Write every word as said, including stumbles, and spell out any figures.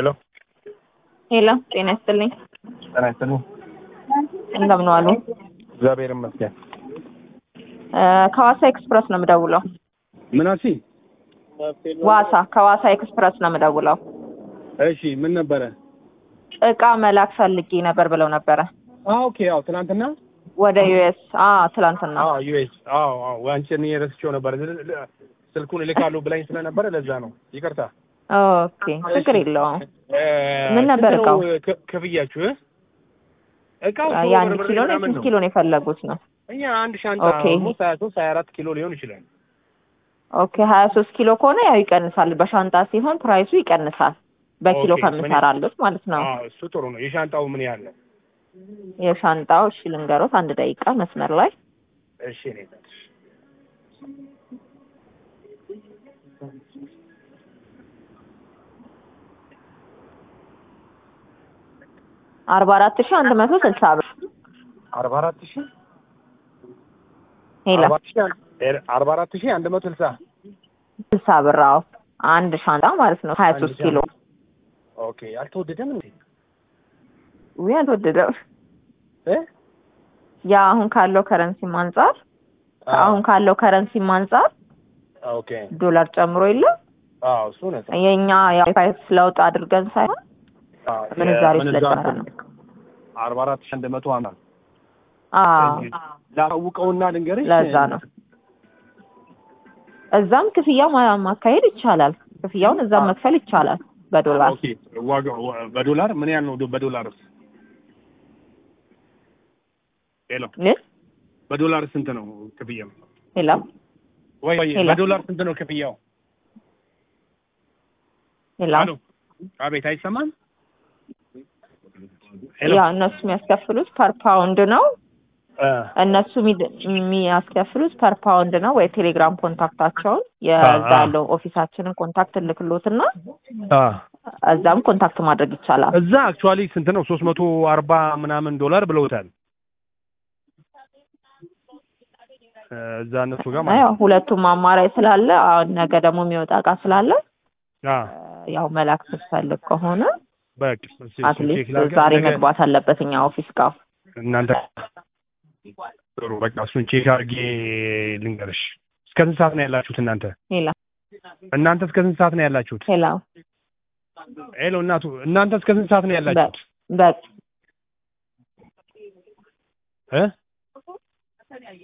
ሄሎ ሄሎ ጤና ይስጥልኝ። ጤና ይስጥልኝ። እንደምን ዋሉ? እግዚአብሔር ይመስገን። ከዋሳ ኤክስፕረስ ነው የምደውለው። ምን አልሽ? ዋሳ ከዋሳ ኤክስፕረስ ነው የምደውለው። እሺ ምን ነበረ? እቃ መላክ ፈልጌ ነበር ብለው ነበረ። አዎ ኦኬ። አዎ ትናንትና ወደ ዩኤስ። አዎ ትናንትና። አዎ ዩኤስ። አዎ አዎ አንቺን የረስቼው ነበር። ስልኩን እልካለሁ ብላኝ ስለነበረ ለዛ ነው። ይቅርታ። ኦኬ ችግር የለውም። ምን ነበር እቃው? ክፍያችሁ? እቃው የአንድ ኪሎ ነው ስንት ኪሎ ነው የፈለጉት ነው? እኛ አንድ ሻንጣ ሙሳ ሶስት ሀያ አራት ኪሎ ሊሆን ይችላል። ኦኬ ሀያ ሶስት ኪሎ ከሆነ ያው ይቀንሳል። በሻንጣ ሲሆን ፕራይሱ ይቀንሳል። በኪሎ ከምሰራሉት ማለት ነው። አዎ እሱ ጥሩ ነው። የሻንጣው ምን ያህል ነው? የሻንጣው እሺ ልንገሮት፣ አንድ ደቂቃ መስመር ላይ። እሺ እኔ አርባ አራት ሺህ አንድ መቶ ስልሳ ብር። አርባ አራት ሺህ ሄሎ አርባ አራት ሺህ አንድ መቶ ስልሳ ስልሳ ብር። አዎ አንድ ሻንጣ ማለት ነው ሀያ ሶስት ኪሎ። ኦኬ አልተወደደም እንዴ? ወይ አልተወደደም እ ያ አሁን ካለው ከረንሲ አንፃር አሁን ካለው ከረንሲ አንፃር ኦኬ ዶላር ጨምሮ የለ? አዎ እሱ ነው። የኛ ያው ፕራይስ ለውጥ አድርገን ሳይሆን ምንዛሬ ስለጨመረ ነው። አርባ አራት ሺህ አንድ መቶ ሀምሳ አዎ ላውቀውና ልንገርሽ ለዛ ነው። እዛም ክፍያው ማካሄድ ይቻላል። ክፍያውን እዛም መክፈል ይቻላል በዶላር። ኦኬ ዋጋው በዶላር ምን ያህል ነው? በዶላር ሄሎ ነ በዶላር ስንት ነው ክፍያው? ሄሎ ወይ ወይ በዶላር ስንት ነው ክፍያው? ሄሎ አሎ አቤት፣ አይሰማም? ሄሎ ያ እነሱ የሚያስከፍሉት ፐር ፓውንድ ነው። እነሱ የሚያስከፍሉት ፐር ፓውንድ ነው። ወይ ቴሌግራም ኮንታክታቸውን የዛ ያለው ኦፊሳችንን ኮንታክት ልክሎትና እዛም ኮንታክት ማድረግ ይቻላል። እዛ አክቹአሊ ስንት ነው? ሶስት መቶ አርባ ምናምን ዶላር ብለውታል። እዛ እነሱ ጋር ማለት ነው። ሁለቱም አማራጭ ስላለ ነገ ደግሞ የሚወጣ እቃ ስላለ ያው መላክ ስትፈልግ ከሆነ በቃ አትሊስት ዛሬ መግባት አለበት እኛ ኦፊስ ጋር። እናንተ ጥሩ በቃ እሱን ቼክ አድርጌ ልንገርሽ። እስከ ስንት ሰዓት ነው ያላችሁት እናንተ? ሄላ እናንተ እስከ ስንት ሰዓት ነው ያላችሁት? ሄላ ሄሎ እናቱ እናንተ እስከ ስንት ሰዓት ነው ያላችሁት? በቃ እ